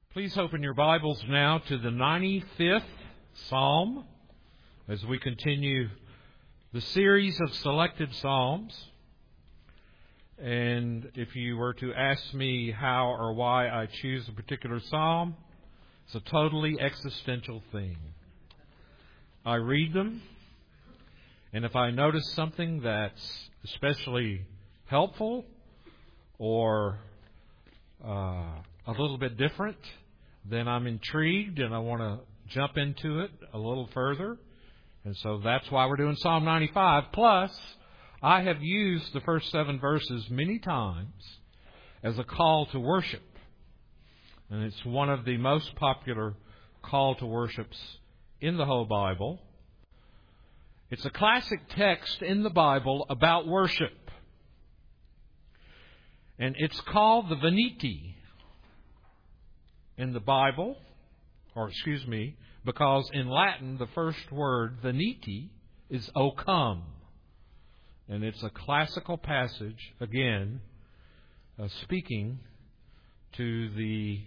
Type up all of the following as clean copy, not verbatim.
Please open your Bibles now to the 95th Psalm as we continue the series of selected Psalms. And if you were to ask me how or why I choose a particular Psalm, it's a totally existential thing. I read them, and if I notice something that's especially helpful or a little bit different, then I'm intrigued and I want to jump into it a little further. And so that's why we're doing Psalm 95. Plus, I have used the first 7 verses many times as a call to worship. And it's one of the most popular call to worships in the whole Bible. It's a classic text in the Bible about worship. And it's called the Venite in the Bible, because in Latin the first word, Venite, is O come. And it's a classical passage, again, speaking to the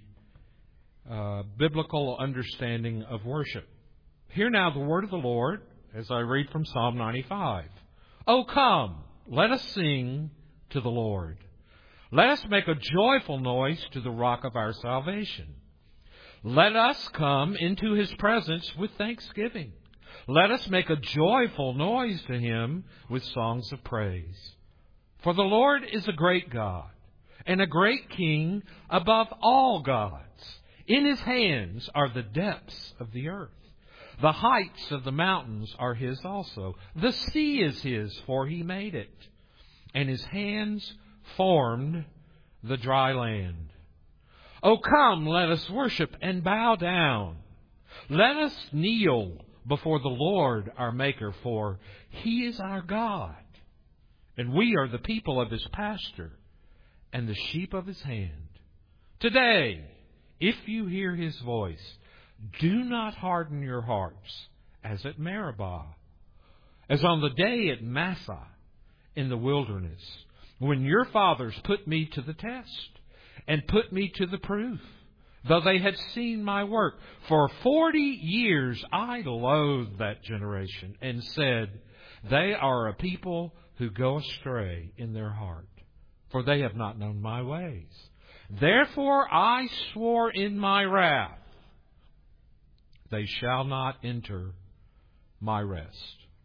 biblical understanding of worship. Hear now the word of the Lord as I read from Psalm 95. O come, let us sing to the Lord. Let us make a joyful noise to the rock of our salvation. Let us come into His presence with thanksgiving. Let us make a joyful noise to Him with songs of praise. For the Lord is a great God and a great King above all gods. In His hands are the depths of the earth. The heights of the mountains are His also. The sea is His, for He made it. And His hands formed the dry land. O come, let us worship and bow down. Let us kneel before the Lord our Maker, for He is our God, and we are the people of His pasture and the sheep of His hand. Today, if you hear His voice, do not harden your hearts as at Meribah, as on the day at Massah in the wilderness, when your fathers put me to the test and put me to the proof, though they had seen my work. For 40 years I loathed that generation and said, they are a people who go astray in their heart, for they have not known my ways. Therefore I swore in my wrath, they shall not enter my rest.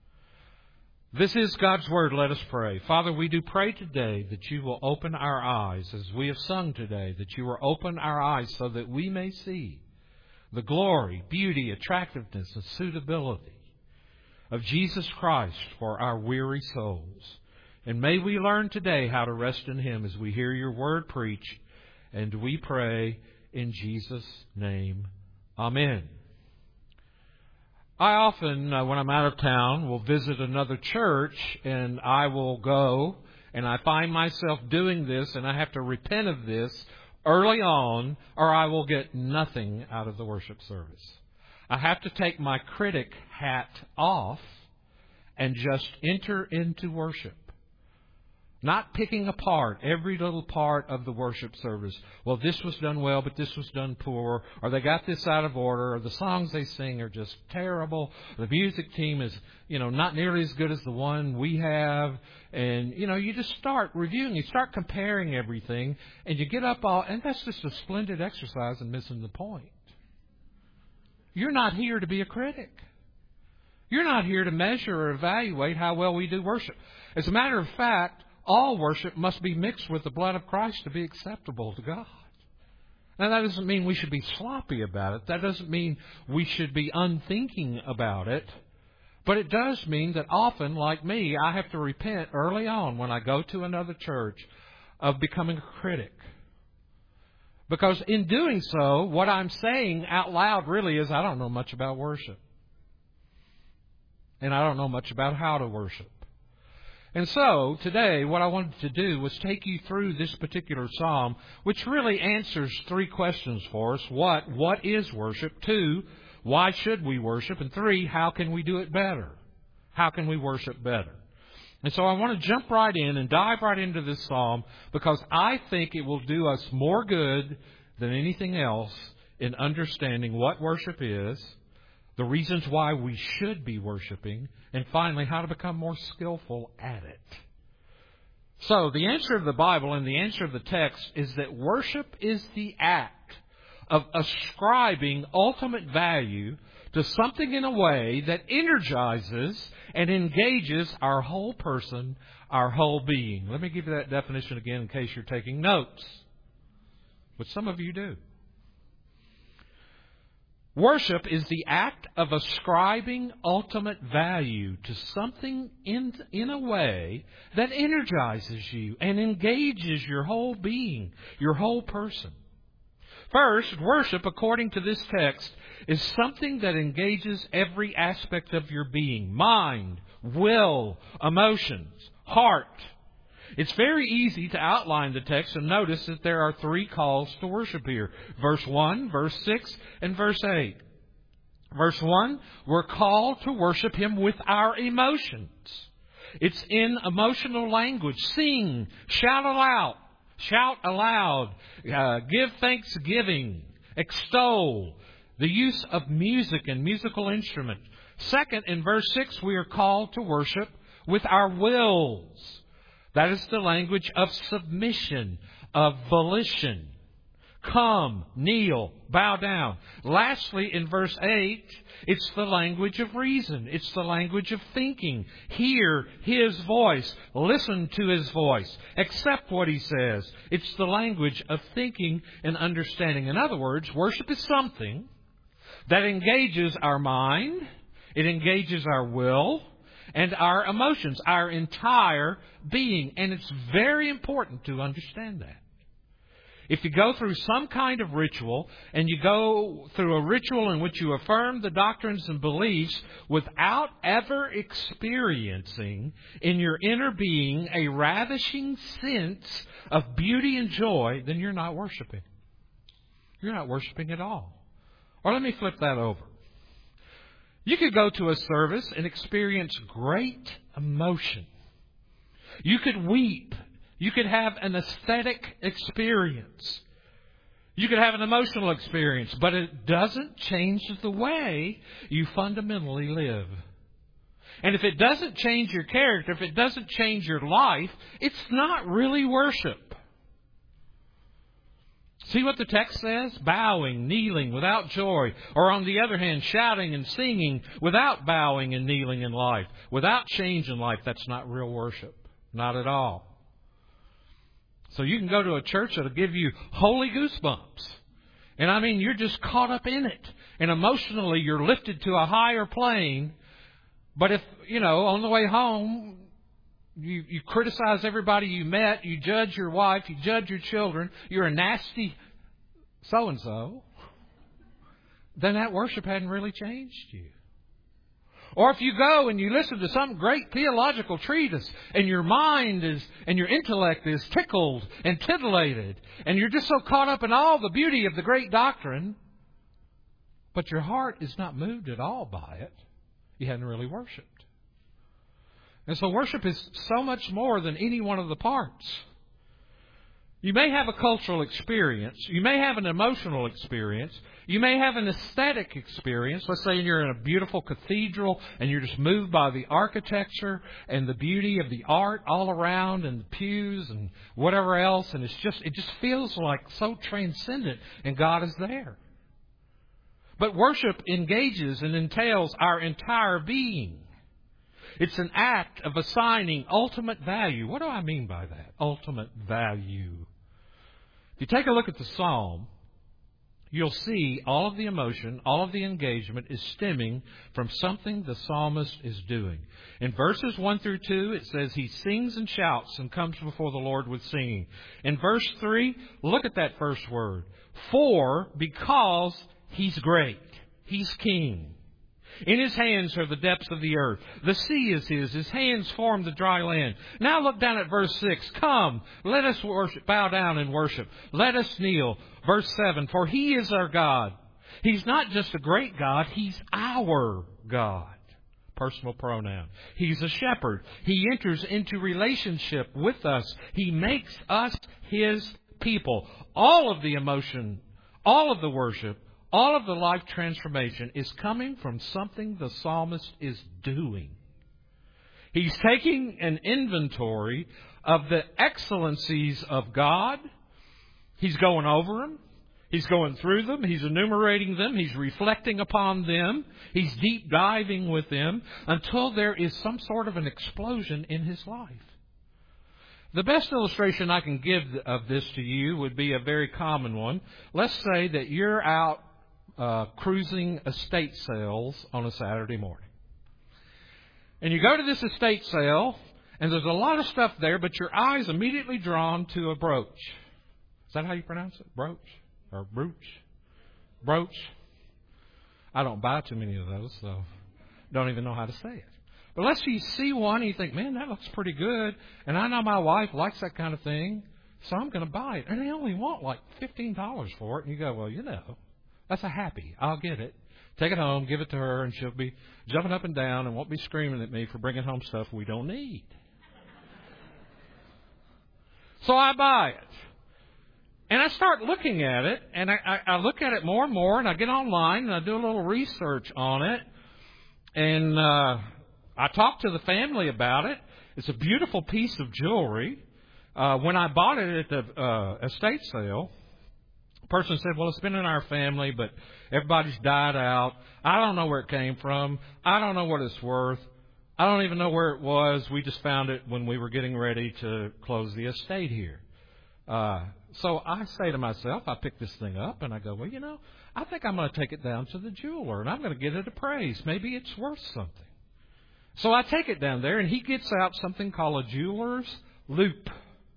This is God's Word. Let us pray. Father, we do pray today that You will open our eyes, as we have sung today, that You will open our eyes so that we may see the glory, beauty, attractiveness, and suitability of Jesus Christ for our weary souls. And may we learn today how to rest in Him as we hear Your Word preached. And we pray in Jesus' name. Amen. I often, when I'm out of town, will visit another church, and I will go, and I find myself doing this, and I have to repent of this early on, or I will get nothing out of the worship service. I have to take my critic hat off and just enter into worship. Not picking apart every little part of the worship service. Well, this was done well, but this was done poor. Or they got this out of order. Or the songs they sing are just terrible. The music team is, not nearly as good as the one we have. And, you just start reviewing. You start comparing everything. And you get up and that's just a splendid exercise in missing the point. You're not here to be a critic. You're not here to measure or evaluate how well we do worship. As a matter of fact, all worship must be mixed with the blood of Christ to be acceptable to God. Now, that doesn't mean we should be sloppy about it. That doesn't mean we should be unthinking about it. But it does mean that often, like me, I have to repent early on when I go to another church of becoming a critic. Because in doing so, what I'm saying out loud really is, I don't know much about worship. And I don't know much about how to worship. And so, today, what I wanted to do was take you through this particular psalm, which really answers 3 questions for us. What is worship? 2, why should we worship? And 3, how can we do it better? How can we worship better? And so I want to jump right in and dive right into this psalm, because I think it will do us more good than anything else in understanding what worship is, the reasons why we should be worshiping, and finally, how to become more skillful at it. So, the answer of the Bible and the answer of the text is that worship is the act of ascribing ultimate value to something in a way that energizes and engages our whole person, our whole being. Let me give you that definition again in case you're taking notes, which some of you do. Worship is the act of ascribing ultimate value to something in a way that energizes you and engages your whole being, your whole person. First, worship, according to this text, is something that engages every aspect of your being: mind, will, emotions, heart. It's very easy to outline the text and notice that there are three calls to worship here. Verse 1, verse 6, and verse 8. Verse 1, we're called to worship Him with our emotions. It's in emotional language. Sing, shout aloud, give thanksgiving, extol, the use of music and musical instruments. Second, in verse 6, we are called to worship with our wills. That is the language of submission, of volition. Come, kneel, bow down. Lastly, in verse 8, it's the language of reason. It's the language of thinking. Hear His voice. Listen to His voice. Accept what He says. It's the language of thinking and understanding. In other words, worship is something that engages our mind, it engages our will, and our emotions, our entire being. And it's very important to understand that. If you go through some kind of ritual, and you go through a ritual in which you affirm the doctrines and beliefs without ever experiencing in your inner being a ravishing sense of beauty and joy, then you're not worshiping. You're not worshiping at all. Or let me flip that over. You could go to a service and experience great emotion. You could weep. You could have an aesthetic experience. You could have an emotional experience, but it doesn't change the way you fundamentally live. And if it doesn't change your character, if it doesn't change your life, it's not really worship. See what the text says? Bowing, kneeling without joy. Or on the other hand, shouting and singing without bowing and kneeling in life. Without change in life, that's not real worship. Not at all. So you can go to a church that'll give you holy goosebumps. And I mean, you're just caught up in it. And emotionally, you're lifted to a higher plane. But if, on the way home, you criticize everybody you met, you judge your wife, you judge your children, you're a nasty so-and-so, then that worship hadn't really changed you. Or if you go and you listen to some great theological treatise and your mind and your intellect is tickled and titillated and you're just so caught up in all the beauty of the great doctrine, but your heart is not moved at all by it, you hadn't really worshiped. And so worship is so much more than any one of the parts. You may have a cultural experience. You may have an emotional experience. You may have an aesthetic experience. Let's say you're in a beautiful cathedral and you're just moved by the architecture and the beauty of the art all around and the pews and whatever else. And it just feels like so transcendent and God is there. But worship engages and entails our entire being. It's an act of assigning ultimate value. What do I mean by that? Ultimate value. If you take a look at the psalm, you'll see all of the emotion, all of the engagement is stemming from something the psalmist is doing. In verses 1 through 2, it says he sings and shouts and comes before the Lord with singing. In verse 3, look at that first word. Because He's great. He's king. In His hands are the depths of the earth. The sea is His. His hands form the dry land. Now look down at verse 6. Come, let us worship, bow down and worship. Let us kneel. Verse 7. For He is our God. He's not just a great God. He's our God. Personal pronoun. He's a shepherd. He enters into relationship with us. He makes us His people. All of the emotion, all of the worship, All of the life transformation is coming from something the psalmist is doing. He's taking an inventory of the excellencies of God. He's going over them. He's going through them. He's enumerating them. He's reflecting upon them. He's deep diving with them until there is some sort of an explosion in his life. The best illustration I can give of this to you would be a very common one. Let's say that you're out cruising estate sales on a Saturday morning. And you go to this estate sale, and there's a lot of stuff there, but your eye's immediately drawn to a brooch. Is that how you pronounce it? Brooch? Or brooch? Brooch? I don't buy too many of those, so don't even know how to say it. But let's say you see one and you think, man, that looks pretty good. And I know my wife likes that kind of thing, so I'm going to buy it. And they only want like $15 for it. And you go, well, that's a happy. I'll get it. Take it home, give it to her, and she'll be jumping up and down and won't be screaming at me for bringing home stuff we don't need. So I buy it. And I start looking at it, and I look at it more and more, and I get online, and I do a little research on it. And I talk to the family about it. It's a beautiful piece of jewelry. When I bought it at the estate sale, the person said, well, it's been in our family, but everybody's died out. I don't know where it came from. I don't know what it's worth. I don't even know where it was. We just found it when we were getting ready to close the estate here. So I say to myself, I pick this thing up, and I go, well, I think I'm going to take it down to the jeweler, and I'm going to get it appraised. Maybe it's worth something. So I take it down there, and he gets out something called a jeweler's loupe.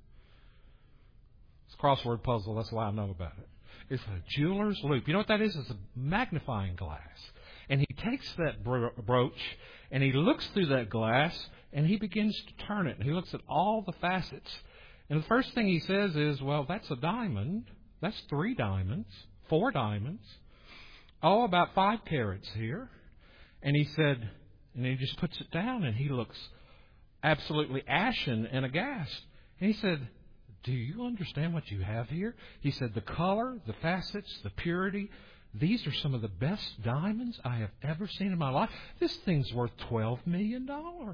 It's a crossword puzzle. That's why I know about it. It's a jeweler's loupe. You know what that is? It's a magnifying glass. And he takes that brooch, and he looks through that glass, and he begins to turn it. And he looks at all the facets. And the first thing he says is, well, that's a diamond. That's 3 diamonds, 4 diamonds. Oh, about 5 carats here. And he said, and he just puts it down, and he looks absolutely ashen and aghast. And he said, do you understand what you have here? He said, the color, the facets, the purity, these are some of the best diamonds I have ever seen in my life. This thing's worth $12 million.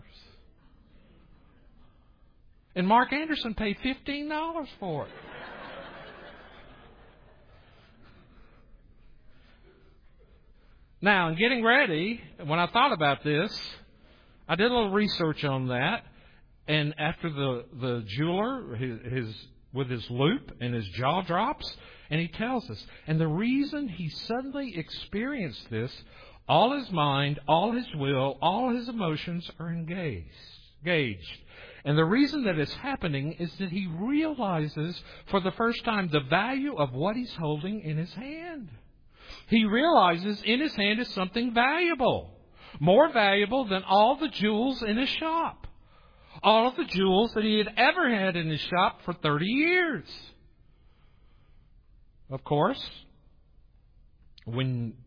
And Mark Anderson paid $15 for it. Now, in getting ready, when I thought about this, I did a little research on that. And after the jeweler, with his loupe and his jaw drops, and he tells us. And the reason he suddenly experienced this, all his mind, all his will, all his emotions are engaged. And the reason that it's happening is that he realizes for the first time the value of what he's holding in his hand. He realizes in his hand is something valuable, more valuable than all the jewels in his shop. All of the jewels that he had ever had in his shop for 30 years. Of course, when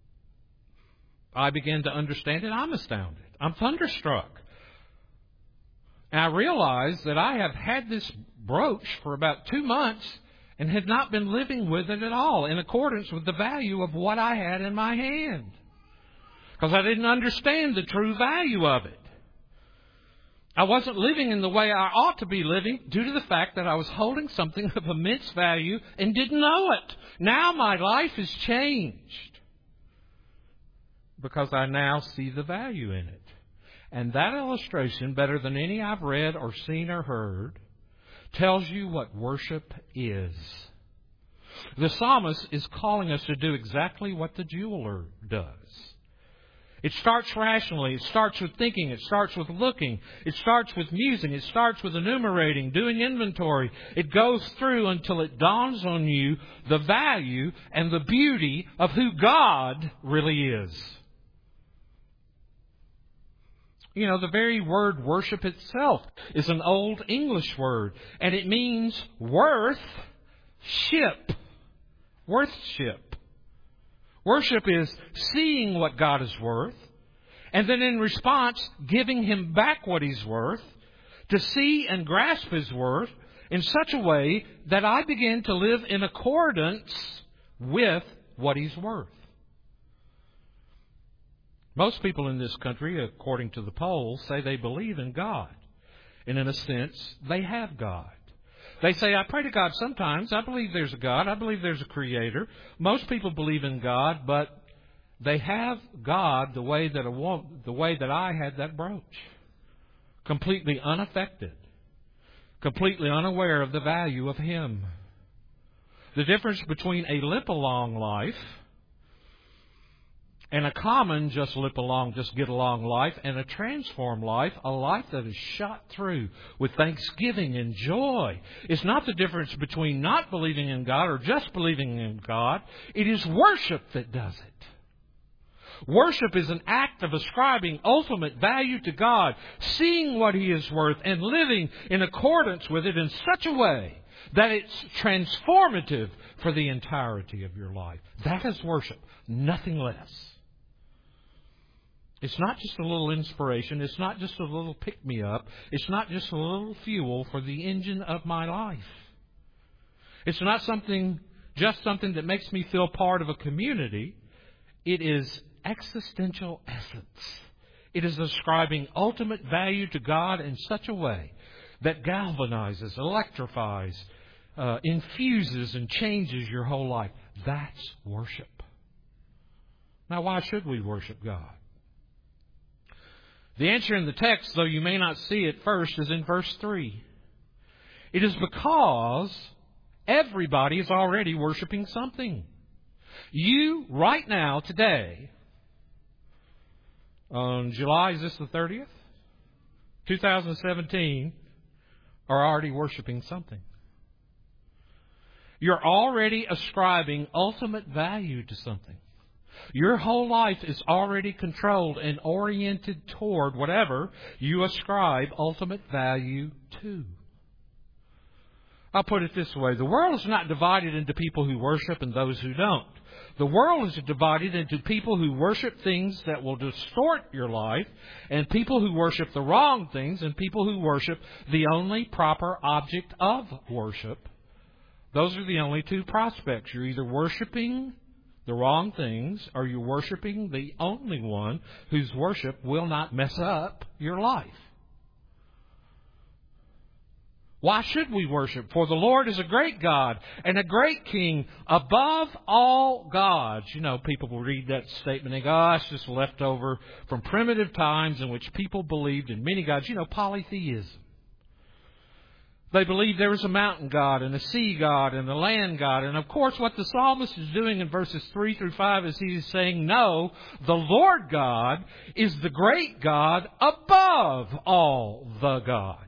I began to understand it, I'm astounded. I'm thunderstruck. And I realized that I have had this brooch for about 2 months and had not been living with it at all in accordance with the value of what I had in my hand. Because I didn't understand the true value of it. I wasn't living in the way I ought to be living due to the fact that I was holding something of immense value and didn't know it. Now my life has changed because I now see the value in it. And that illustration, better than any I've read or seen or heard, tells you what worship is. The psalmist is calling us to do exactly what the jeweler does. It starts rationally. It starts with thinking. It starts with looking. It starts with musing. It starts with enumerating, doing inventory. It goes through until it dawns on you the value and the beauty of who God really is. The very word worship itself is an old English word, and it means worth ship. Worthship. Worship is seeing what God is worth, and then in response, giving Him back what He's worth, to see and grasp His worth in such a way that I begin to live in accordance with what He's worth. Most people in this country, according to the polls, say they believe in God. And in a sense, they have God. They say, I pray to God sometimes. I believe there's a God. I believe there's a Creator. Most people believe in God, but they have God the way that I had that brooch. Completely unaffected. Completely unaware of the value of Him. The difference between a limp-along life and a common just get along life, and a transformed life, a life that is shot through with thanksging and joy. It's not the difference between not believing in God or just believing in God. It is worship that does it. Worship is an act of ascribing ultimate value to God, seeing what He is worth, and living in accordance with it in such a way that it's transformative for the entirety of your life. That is worship, nothing less. It's not just a little inspiration. It's not just a little pick-me-up. It's not just a little fuel for the engine of my life. It's not just something that makes me feel part of a community. It is existential essence. It is ascribing ultimate value to God in such a way that galvanizes, electrifies, infuses, and changes your whole life. That's worship. Now, why should we worship God? The answer in the text, though you may not see it first, is in verse 3. It is because everybody is already worshiping something. You, right now, today, on July, is this the 30th? 2017, are already worshiping something. You're already ascribing ultimate value to something. Your whole life is already controlled and oriented toward whatever you ascribe ultimate value to. I'll put it this way. The world is not divided into people who worship and those who don't. The world is divided into people who worship things that will distort your life, and people who worship the wrong things, and people who worship the only proper object of worship. Those are the only two prospects. You're either worshiping the wrong things, or you're worshiping the only one whose worship will not mess up your life. Why should we worship? For the Lord is a great God and a great King above all gods. You know, people will read that statement and go, it's just left over from primitive times in which people believed in many gods. You know, polytheism. They believed there was a mountain god and a sea god and a land god. And of course, what the psalmist is doing in verses 3 through 5 is he's saying, no, the Lord God is the great God above all the gods.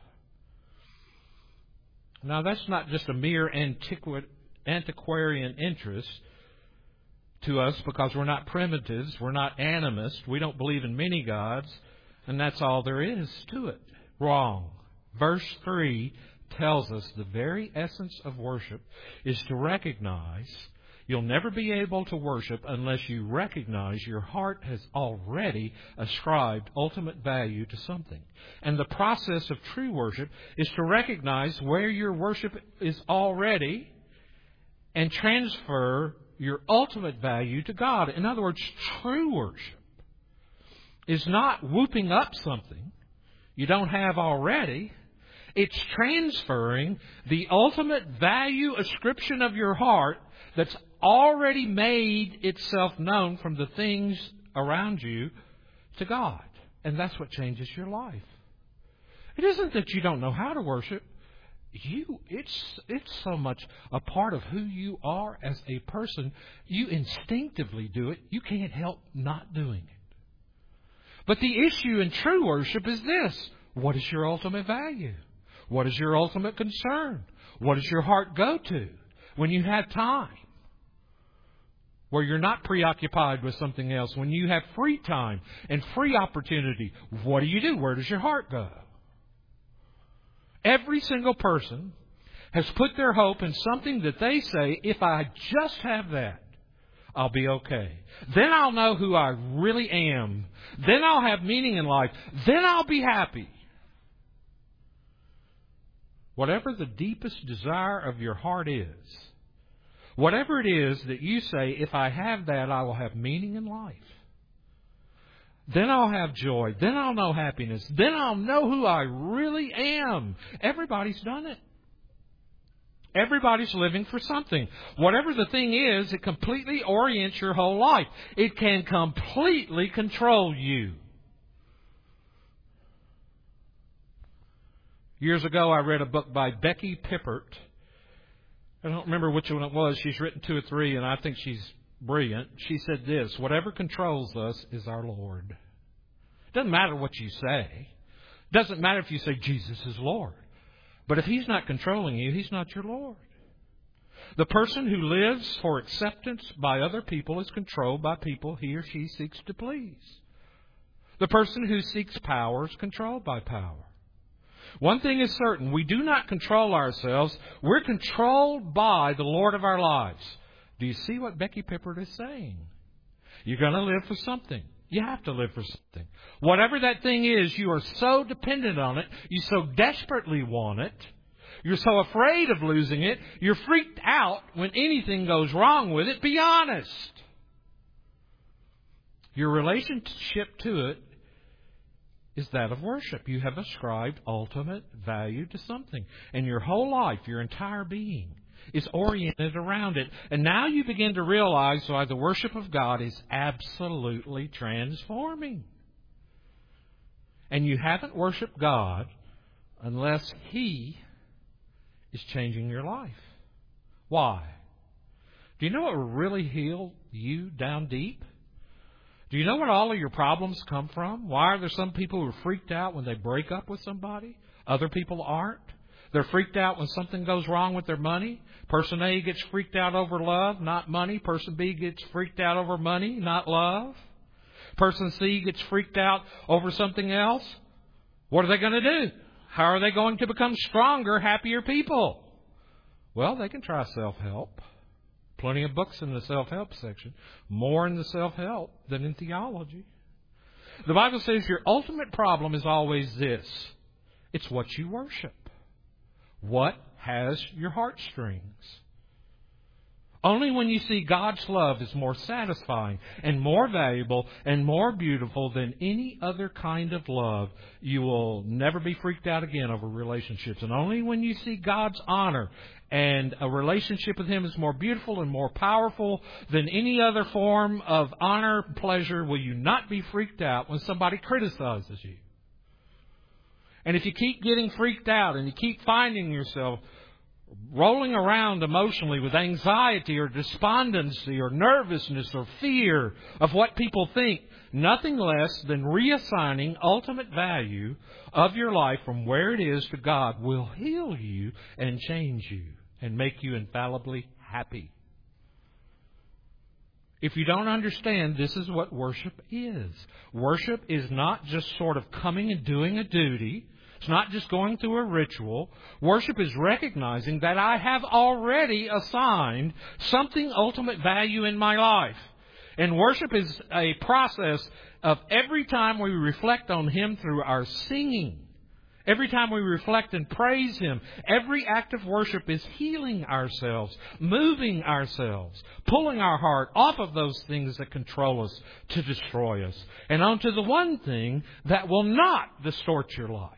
Now, that's not just a mere antiquarian interest to us because we're not primitives, we're not animists, we don't believe in many gods, and that's all there is to it. Wrong. Verse 3 tells us the very essence of worship is to recognize you'll never be able to worship unless you recognize your heart has already ascribed ultimate value to something. And the process of true worship is to recognize where your worship is already and transfer your ultimate value to God. In other words, true worship is not whooping up something you don't have already. It's transferring the ultimate value ascription of your heart that's already made itself known from the things around you to God. And that's what changes your life. It isn't that you don't know how to worship. It's so much a part of who you are as a person. You instinctively do it. You can't help not doing it. But the issue in true worship is this. What is your ultimate value? What is your ultimate concern? What does your heart go to when you have time? Where you're not preoccupied with something else. When you have free time and free opportunity, what do? Where does your heart go? Every single person has put their hope in something that they say, if I just have that, I'll be okay. Then I'll know who I really am. Then I'll have meaning in life. Then I'll be happy. Whatever the deepest desire of your heart is, Whatever it is that you say, if I have that, I will have meaning in life. Then I'll have joy. Then I'll know happiness. Then I'll know who I really am. Everybody's done it. Everybody's living for something. Whatever the thing is, it completely orients your whole life. It can completely control you. Years ago, I read a book by Becky Pippert. I don't remember which one it was. She's written 2 or 3, and I think she's brilliant. She said this: whatever controls us is our Lord. It doesn't matter what you say. It doesn't matter if you say Jesus is Lord. But if He's not controlling you, He's not your Lord. The person who lives for acceptance by other people is controlled by people he or she seeks to please. The person who seeks power is controlled by power. One thing is certain: we do not control ourselves. We're controlled by the Lord of our lives. Do you see what Becky Pippert is saying? You're going to live for something. You have to live for something. Whatever that thing is, you are so dependent on it. You so desperately want it. You're so afraid of losing it. You're freaked out when anything goes wrong with it. Be honest. Your relationship to it is that of worship. You have ascribed ultimate value to something. And your whole life, your entire being, is oriented around it. And now you begin to realize why the worship of God is absolutely transforming. And you haven't worshiped God unless He is changing your life. Why? Do you know what will really heal you down deep? Do you know where all of your problems come from? Why are there some people who are freaked out when they break up with somebody? Other people aren't. They're freaked out when something goes wrong with their money. Person A gets freaked out over love, not money. Person B gets freaked out over money, not love. Person C gets freaked out over something else. What are they going to do? How are they going to become stronger, happier people? Well, they can try self-help. Plenty of books in the self-help section. More in the self-help than in theology. The Bible says your ultimate problem is always this: it's what you worship. What has your heartstrings? Only when you see God's love is more satisfying and more valuable and more beautiful than any other kind of love, you will never be freaked out again over relationships. And only when you see God's honor and a relationship with Him is more beautiful and more powerful than any other form of honor and pleasure will you not be freaked out when somebody criticizes you. And if you keep getting freaked out and you keep finding yourself rolling around emotionally with anxiety or despondency or nervousness or fear of what people think, nothing less than reassigning ultimate value of your life from where it is to God will heal you and change you and make you infallibly happy. If you don't understand, this is what worship is. Worship is not just sort of coming and doing a duty. It's not just going through a ritual. Worship is recognizing that I have already assigned something ultimate value in my life. And worship is a process of every time we reflect on Him through our singing. Every time we reflect and praise Him, every act of worship is healing ourselves, moving ourselves, pulling our heart off of those things that control us to destroy us, and onto the one thing that will not distort your life.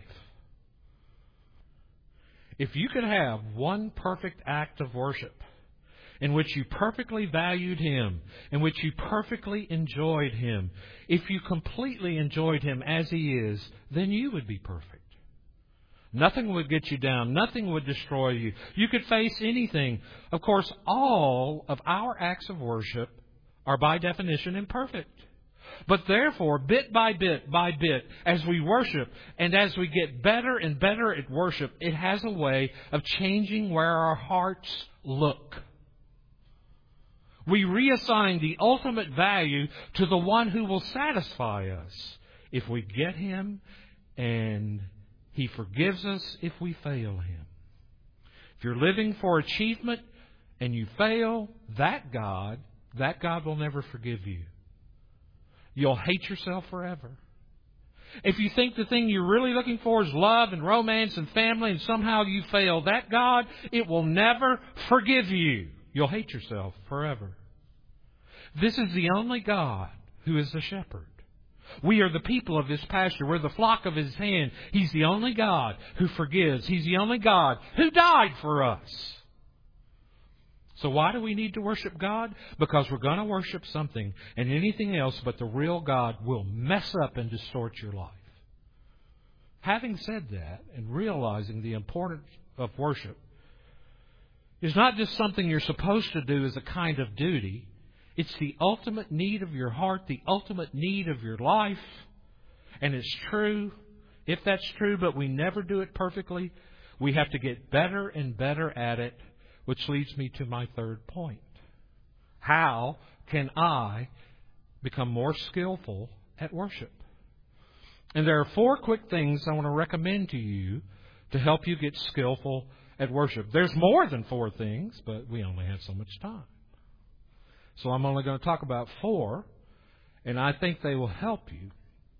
If you could have one perfect act of worship in which you perfectly valued Him, in which you perfectly enjoyed Him, if you completely enjoyed Him as He is, then you would be perfect. Nothing would get you down. Nothing would destroy you. You could face anything. Of course, all of our acts of worship are by definition imperfect. But therefore, bit by bit, as we worship and as we get better and better at worship, it has a way of changing where our hearts look. We reassign the ultimate value to the one who will satisfy us if we get Him, and He forgives us if we fail Him. If you're living for achievement and you fail, that God will never forgive you. You'll hate yourself forever. If you think the thing you're really looking for is love and romance and family and somehow you fail, that God, it will never forgive you. you'll hate yourself forever. This is the only God who is the shepherd. We are the people of His pasture. We're the flock of His hand. He's the only God who forgives. He's the only God who died for us. So why do we need to worship God? Because we're going to worship something, and anything else but the real God will mess up and distort your life. Having said that, and realizing the importance of worship is not just something you're supposed to do as a kind of duty. It's the ultimate need of your heart, the ultimate need of your life. And it's true, if that's true, but we never do it perfectly, we have to get better and better at it, which leads me to my third point. How can I become more skillful at worship? And there are 4 quick things I want to recommend to you to help you get skillful at worship. There's more than 4 things, but we only have so much time. So I'm only going to talk about 4, and I think they will help you.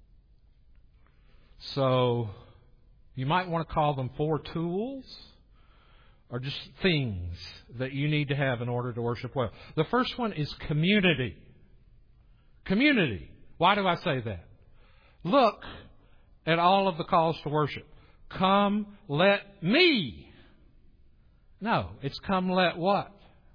So you might want to call them 4 tools or just things that you need to have in order to worship well. The first one is community. Community. Why do I say that? Look at all of the calls to worship. Come, let me. No, it's come, let what?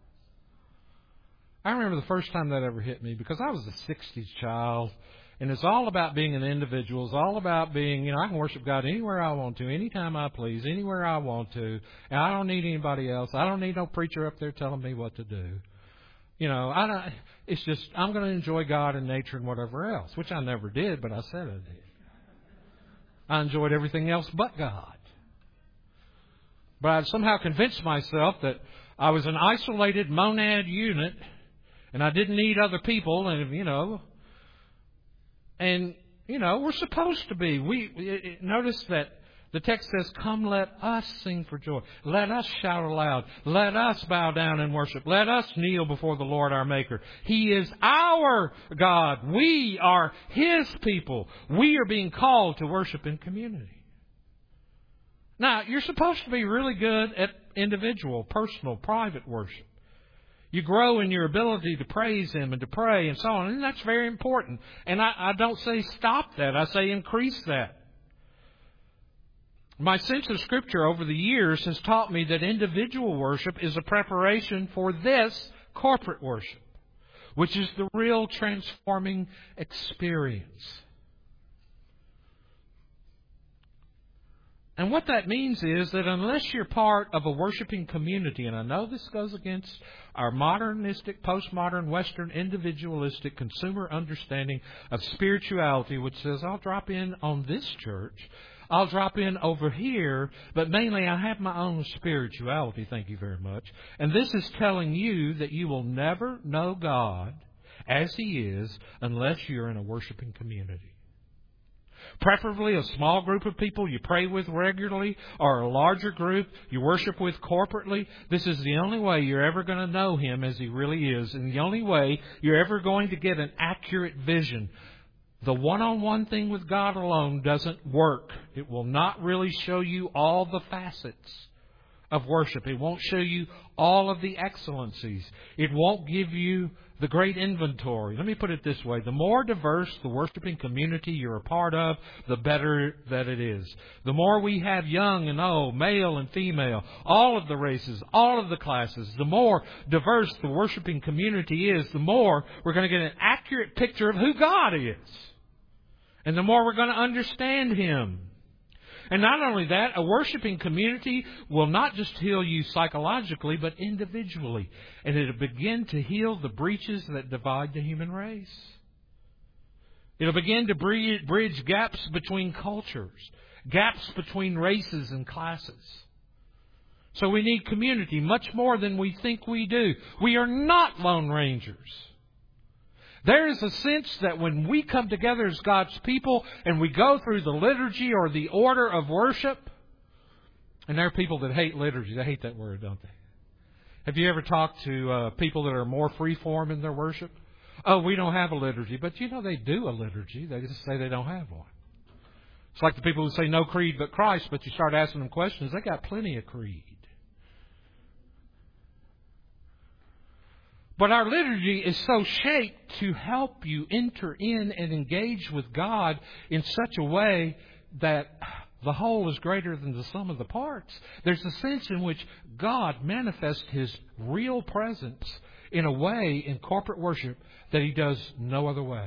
I remember the first time that ever hit me because I was a 60s child, and it's all about being an individual. It's all about being, I can worship God anywhere I want to, anytime I please, anywhere I want to, and I don't need anybody else. I don't need no preacher up there telling me what to do. It's just, I'm going to enjoy God and nature and whatever else, which I never did, but I said I did. I enjoyed everything else but God. But I somehow convinced myself that I was an isolated monad unit, and I didn't need other people, and we're supposed to be. Notice that the text says, "Come, let us sing for joy. Let us shout aloud. Let us bow down and worship. Let us kneel before the Lord our Maker. He is our God. We are His people. We are being called to worship in community." Now, you're supposed to be really good at individual, personal, private worship. You grow in your ability to praise Him and to pray and so on. And that's very important. And I don't say stop that. I say increase that. My sense of Scripture over the years has taught me that individual worship is a preparation for this corporate worship, which is the real transforming experience. And what that means is that unless you're part of a worshiping community, and I know this goes against our modernistic, postmodern, Western, individualistic, consumer understanding of spirituality, which says, I'll drop in on this church, I'll drop in over here, but mainly I have my own spirituality, thank you very much. And this is telling you that you will never know God as He is unless you're in a worshiping community. Preferably a small group of people you pray with regularly, or a larger group you worship with corporately. This is the only way you're ever going to know Him as He really is, and the only way you're ever going to get an accurate vision. The one-on-one thing with God alone doesn't work. It will not really show you all the facets of worship. It won't show you all of the excellencies. It won't give you the great inventory. Let me put it this way. The more diverse the worshiping community you're a part of, the better that it is. The more we have young and old, male and female, all of the races, all of the classes, the more diverse the worshiping community is, the more we're going to get an accurate picture of who God is. And the more we're going to understand Him. And not only that, a worshiping community will not just heal you psychologically, but individually. And it'll begin to heal the breaches that divide the human race. It'll begin to bridge gaps between cultures, gaps between races and classes. So we need community much more than we think we do. We are not lone rangers. There is a sense that when we come together as God's people and we go through the liturgy or the order of worship, and there are people that hate liturgy. They hate that word, don't they? Have you ever talked to people that are more free-form in their worship? Oh, we don't have a liturgy. But they do a liturgy. They just say they don't have one. It's like the people who say no creed but Christ, but you start asking them questions, they got plenty of creed. But our liturgy is so shaped to help you enter in and engage with God in such a way that the whole is greater than the sum of the parts. There's a sense in which God manifests His real presence in a way in corporate worship that He does no other way.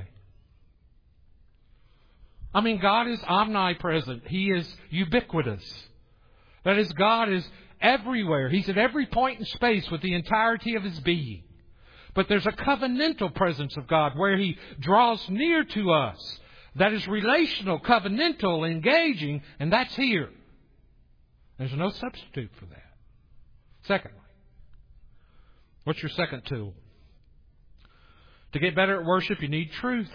I mean, God is omnipresent. He is ubiquitous. That is, God is everywhere. He's at every point in space with the entirety of His being. But there's a covenantal presence of God where He draws near to us. That is relational, covenantal, engaging, and that's here. There's no substitute for that. Secondly, what's your second tool? To get better at worship, you need truth.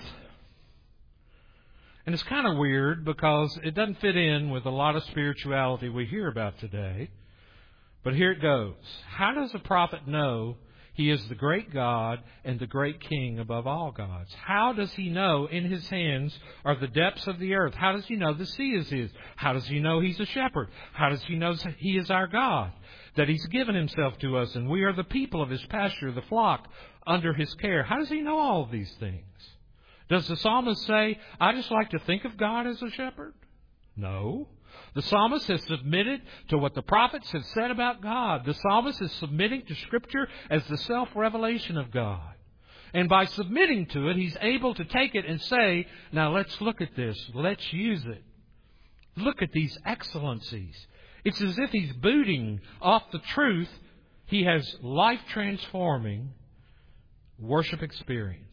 And it's kind of weird because it doesn't fit in with a lot of spirituality we hear about today. But here it goes. How does a prophet know He is the great God and the great King above all gods? How does he know in His hands are the depths of the earth? How does he know the sea is His? How does he know He's a shepherd? How does he know He is our God? That He's given Himself to us and we are the people of His pasture, the flock under His care. How does he know all of these things? Does the psalmist say, I just like to think of God as a shepherd? No. The psalmist has submitted to what the prophets have said about God. The psalmist is submitting to Scripture as the self-revelation of God. And by submitting to it, he's able to take it and say, now let's look at this. Let's use it. Look at these excellencies. It's as if he's booting off the truth. He has life-transforming worship experience.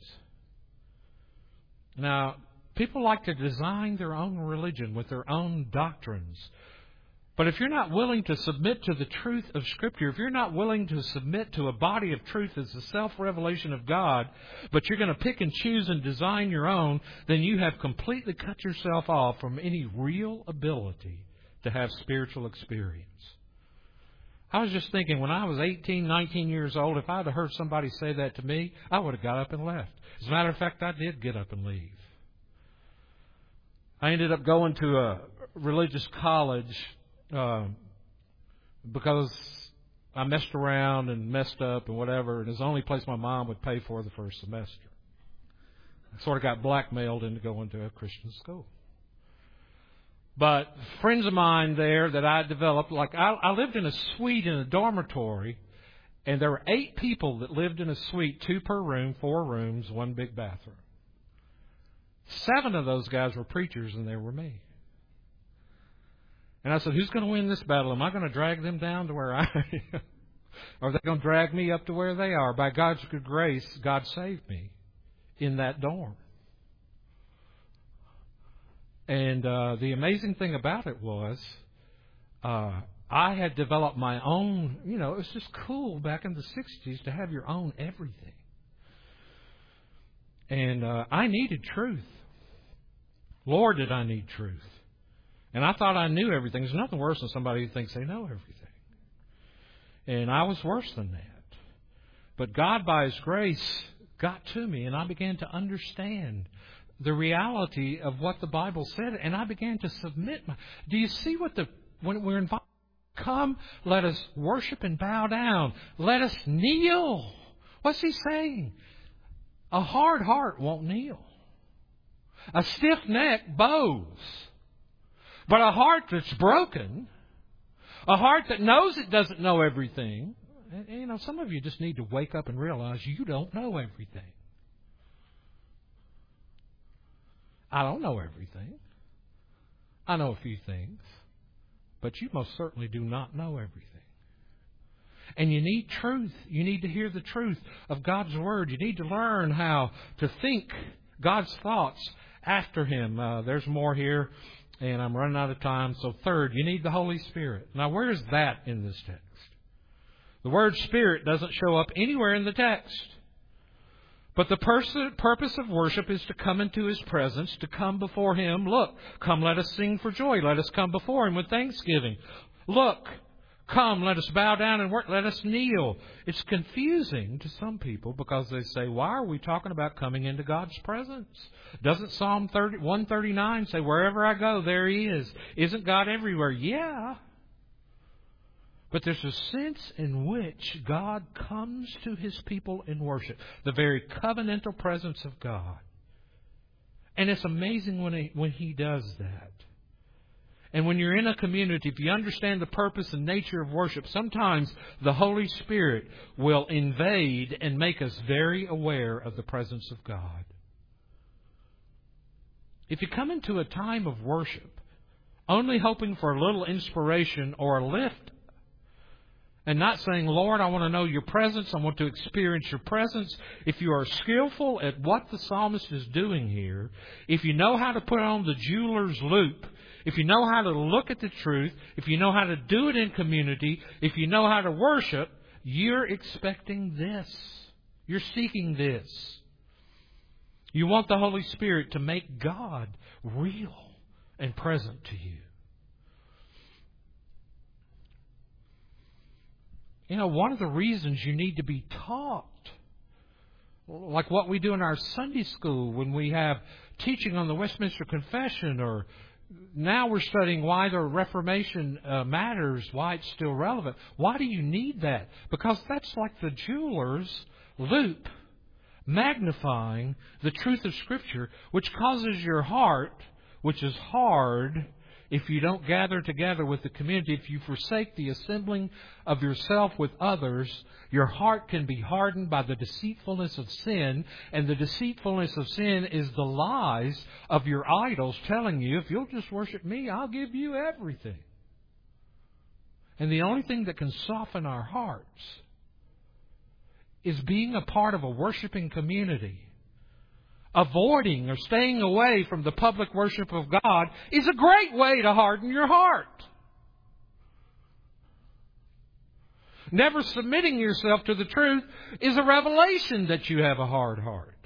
Now, people like to design their own religion with their own doctrines. But if you're not willing to submit to the truth of Scripture, if you're not willing to submit to a body of truth as the self-revelation of God, but you're going to pick and choose and design your own, then you have completely cut yourself off from any real ability to have spiritual experience. I was just thinking, when I was 18, 19 years old, if I'd have heard somebody say that to me, I would have got up and left. As a matter of fact, I did get up and leave. I ended up going to a religious college because I messed around and messed up and whatever, and it was the only place my mom would pay for the first semester. I sort of got blackmailed into going to a Christian school. But friends of mine there that I developed, like I lived in a suite in a dormitory, and there were 8 people that lived in a suite, 2 per room, 4 rooms, 1 big bathroom. 7 of those guys were preachers, and they were me. And I said, who's going to win this battle? Am I going to drag them down to where I am? Or are they going to drag me up to where they are? By God's good grace, God saved me in that dorm. And the amazing thing about it was I had developed my own, it was just cool back in the 60s to have your own everything. And I needed truth. Lord, did I need truth. And I thought I knew everything. There's nothing worse than somebody who thinks they know everything. And I was worse than that. But God, by His grace, got to me, and I began to understand the reality of what the Bible said, and I began to submit. Do you see when we're invited? Come, let us worship and bow down. Let us kneel. What's He saying? A hard heart won't kneel. A stiff neck bows. But a heart that's broken, a heart that knows it doesn't know everything, some of you just need to wake up and realize you don't know everything. I don't know everything. I know a few things. But you most certainly do not know everything. And you need truth. You need to hear the truth of God's Word. You need to learn how to think God's thoughts after Him. There's more here, and I'm running out of time. So third, you need the Holy Spirit. Now, where is that in this text? The word Spirit doesn't show up anywhere in the text. But the purpose of worship is to come into His presence, to come before Him. Look, come, let us sing for joy. Let us come before Him with thanksgiving. Look, come, let us bow down and work. Let us kneel. It's confusing to some people because they say, why are we talking about coming into God's presence? Doesn't Psalm 139 say, wherever I go, there He is? Isn't God everywhere? Yeah. But there's a sense in which God comes to His people in worship, the very covenantal presence of God. And it's amazing when He does that. And when you're in a community, if you understand the purpose and nature of worship, sometimes the Holy Spirit will invade and make us very aware of the presence of God. If you come into a time of worship only hoping for a little inspiration or a lift, and not saying, Lord, I want to know your presence, I want to experience your presence. If you are skillful at what the psalmist is doing here, if you know how to put on the jeweler's loupe, if you know how to look at the truth, if you know how to do it in community, if you know how to worship, you're expecting this. You're seeking this. You want the Holy Spirit to make God real and present to you. You know, one of the reasons you need to be taught, like what we do in our Sunday school when we have teaching on the Westminster Confession, or now we're studying why the Reformation matters, why it's still relevant. Why do you need that? Because that's like the jeweler's loupe, magnifying the truth of Scripture, which causes your heart, which is hard if you don't gather together with the community, if you forsake the assembling of yourself with others, your heart can be hardened by the deceitfulness of sin. And the deceitfulness of sin is the lies of your idols telling you, if you'll just worship me, I'll give you everything. And the only thing that can soften our hearts is being a part of a worshiping community. Avoiding or staying away from the public worship of God is a great way to harden your heart. Never submitting yourself to the truth is a revelation that you have a hard heart.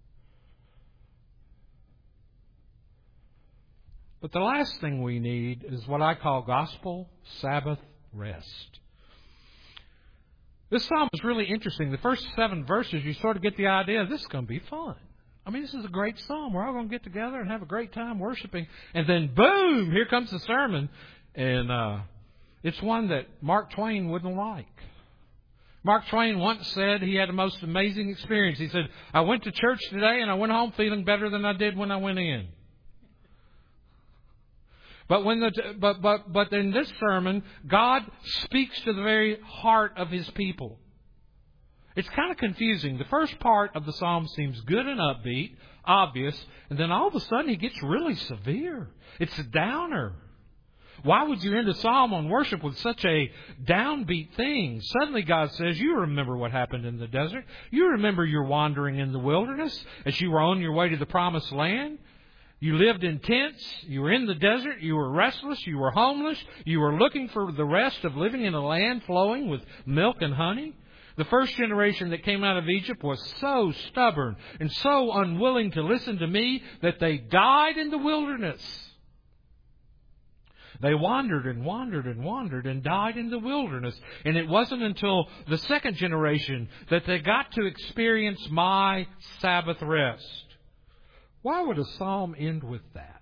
But the last thing we need is what I call gospel Sabbath rest. This psalm is really interesting. The first 7 verses, you sort of get the idea, this is going to be fun. I mean, this is a great psalm. We're all going to get together and have a great time worshiping. And then, boom, here comes the sermon. And it's one that Mark Twain wouldn't like. Mark Twain once said he had the most amazing experience. He said, I went to church today and I went home feeling better than I did when I went in. But in this sermon, God speaks to the very heart of His people. It's kind of confusing. The first part of the psalm seems good and upbeat, obvious, and then all of a sudden He gets really severe. It's a downer. Why would you end a psalm on worship with such a downbeat thing? Suddenly God says, you remember what happened in the desert. You remember your wandering in the wilderness as you were on your way to the promised land. You lived in tents. You were in the desert. You were restless. You were homeless. You were looking for the rest of living in a land flowing with milk and honey. The first generation that came out of Egypt was so stubborn and so unwilling to listen to me that they died in the wilderness. They wandered and wandered and wandered and died in the wilderness. And it wasn't until the second generation that they got to experience my Sabbath rest. Why would a psalm end with that?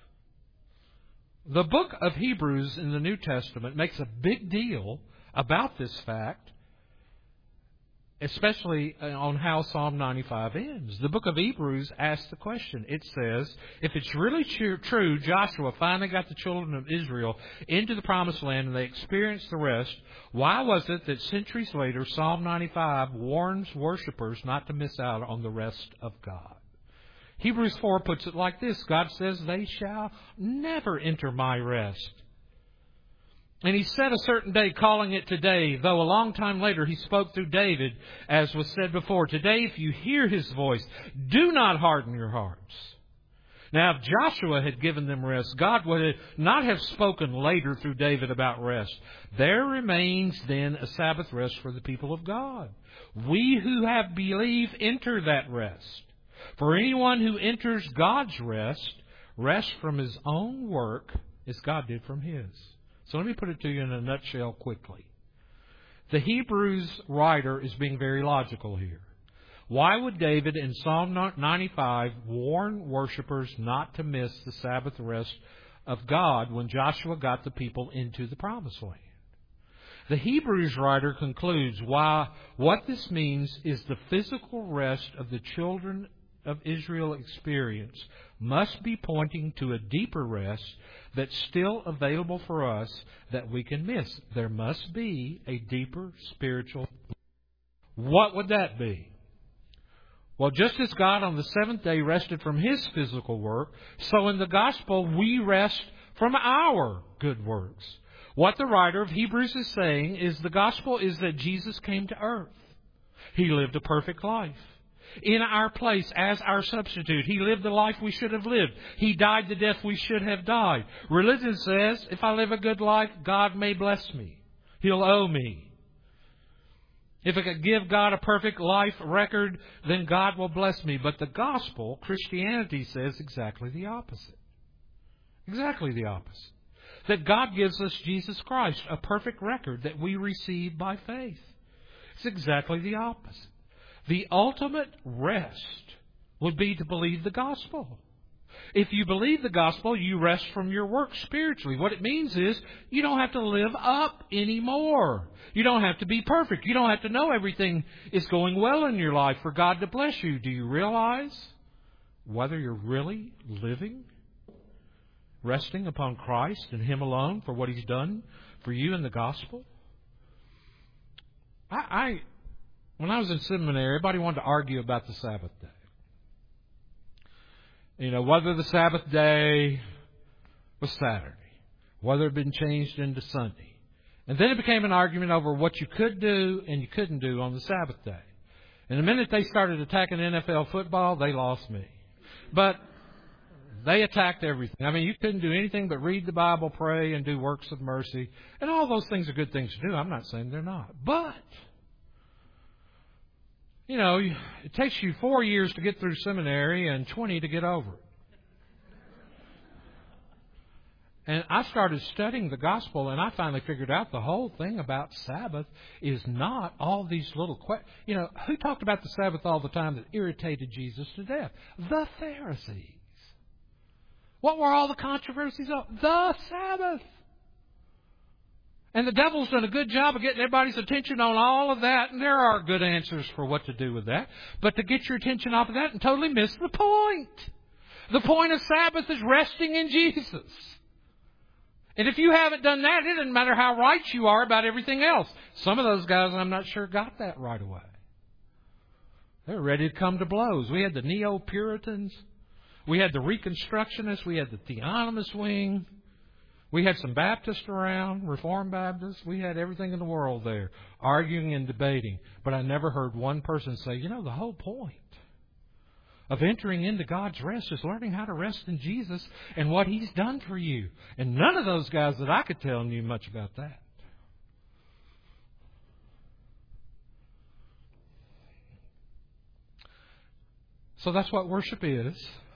The book of Hebrews in the New Testament makes a big deal about this fact, especially on how Psalm 95 ends. The book of Hebrews asks the question. It says, if it's really true, Joshua finally got the children of Israel into the promised land and they experienced the rest, why was it that centuries later Psalm 95 warns worshipers not to miss out on the rest of God? Hebrews 4 puts it like this. God says, they shall never enter my rest. And He set a certain day, calling it today, though a long time later He spoke through David, as was said before. Today, if you hear His voice, do not harden your hearts. Now, if Joshua had given them rest, God would not have spoken later through David about rest. There remains then a Sabbath rest for the people of God. We who have believed enter that rest. For anyone who enters God's rest, rests from his own work as God did from His. So let me put it to you in a nutshell quickly. The Hebrews writer is being very logical here. Why would David in Psalm 95 warn worshipers not to miss the Sabbath rest of God when Joshua got the people into the promised land? The Hebrews writer concludes what this means is the physical rest of the children of Israel experience must be pointing to a deeper rest that's still available for us that we can miss. There must be a deeper spiritual. What would that be? Well, just as God on the seventh day rested from His physical work, so in the gospel we rest from our good works. What the writer of Hebrews is saying is the gospel is that Jesus came to earth. He lived a perfect life. In our place as our substitute. He lived the life we should have lived. He died the death we should have died. Religion says, if I live a good life, God may bless me. He'll owe me. If I could give God a perfect life record, then God will bless me. But the gospel, Christianity, says exactly the opposite. Exactly the opposite. That God gives us Jesus Christ, a perfect record that we receive by faith. It's exactly the opposite. The ultimate rest would be to believe the gospel. If you believe the gospel, you rest from your work spiritually. What it means is you don't have to live up anymore. You don't have to be perfect. You don't have to know everything is going well in your life for God to bless you. Do you realize whether you're really living, resting upon Christ and Him alone for what He's done for you in the gospel? When I was in seminary, everybody wanted to argue about the Sabbath day. You know, whether the Sabbath day was Saturday, whether it had been changed into Sunday. And then it became an argument over what you could do and you couldn't do on the Sabbath day. And the minute they started attacking NFL football, they lost me. But they attacked everything. I mean, you couldn't do anything but read the Bible, pray, and do works of mercy. And all those things are good things to do. I'm not saying they're not. But you know, it takes you 4 years to get through seminary and 20 to get over it. And I started studying the gospel, and I finally figured out the whole thing about Sabbath is not all these little questions. You know, who talked about the Sabbath all the time that irritated Jesus to death? The Pharisees. What were all the controversies of? The Sabbath. And the devil's done a good job of getting everybody's attention on all of that. And there are good answers for what to do with that. But to get your attention off of that and totally miss the point. The point of Sabbath is resting in Jesus. And if you haven't done that, it doesn't matter how right you are about everything else. Some of those guys, I'm not sure, got that right away. They were ready to come to blows. We had the Neo-Puritans. We had the Reconstructionists. We had the Theonomist wing. We had some Baptists around, Reformed Baptists. We had everything in the world there, arguing and debating. But I never heard one person say, you know, the whole point of entering into God's rest is learning how to rest in Jesus and what He's done for you. And none of those guys that I could tell knew much about that. So that's what worship is.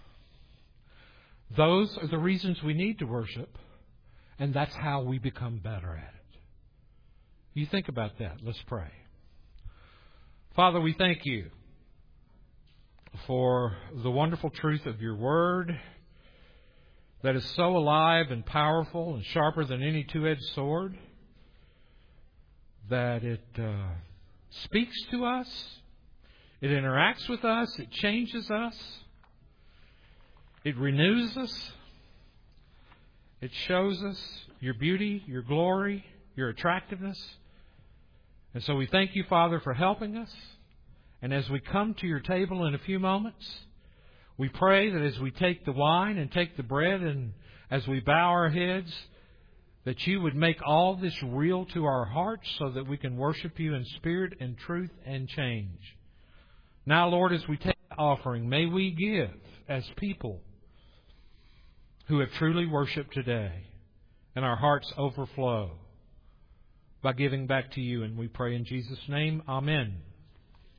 Those are the reasons we need to worship. And that's how we become better at it. You think about that. Let's pray. Father, we thank You for the wonderful truth of Your Word that is so alive and powerful and sharper than any two-edged sword, that it speaks to us, it interacts with us, it changes us, it renews us. It shows us Your beauty, Your glory, Your attractiveness. And so we thank You, Father, for helping us. And as we come to Your table in a few moments, we pray that as we take the wine and take the bread and as we bow our heads, that You would make all this real to our hearts so that we can worship You in spirit and truth and change. Now, Lord, as we take the offering, may we give as people who have truly worshipped today, and our hearts overflow by giving back to You. And we pray in Jesus' name, amen.